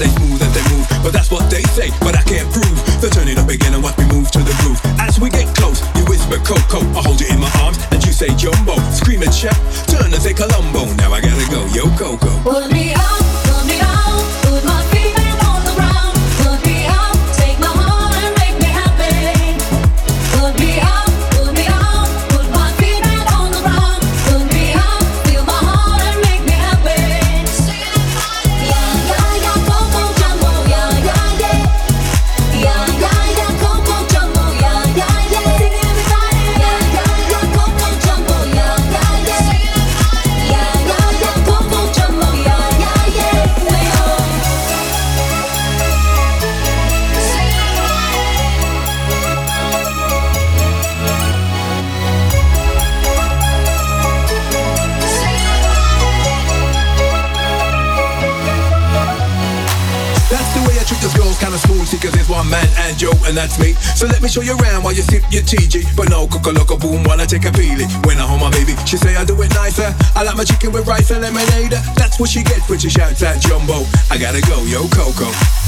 they smooth as they move. But that's what they say, but I can't prove. The turning up again and watch me move to the groove. As we get close, you whisper Coco, I hold you in my arms and you say Jumbo. Scream and shout, turn and say Columbo. Now I gotta go, yo Coco. Put me out, put my feet back on the ground. Put me out, take my heart and make me happy. Put me out, put my feet back on the ground. Put me out, feel my heart and make me happy. Yeah, yeah, yeah, Coco Jumbo, yeah, yeah, yeah. Yeah, yeah, yeah, Coco Jumbo, yeah, yeah, yeah. Sing everybody, yeah, yeah, yeah, Coco Jumbo, yeah, yeah, yeah. Yeah, yeah, yeah, Coco Jumbo, yeah, yeah, yeah. That's the way I treat those girls, kinda smooth. See, cause there's one man and Joe, and that's me. So let me show you around while you sip your TG. But no coca loco boom while I take a peeling. When I hold my baby, she say I do it nicer. I like my chicken with rice and lemonade. That's what she gets when she shouts at Jumbo. I gotta go, yo Coco.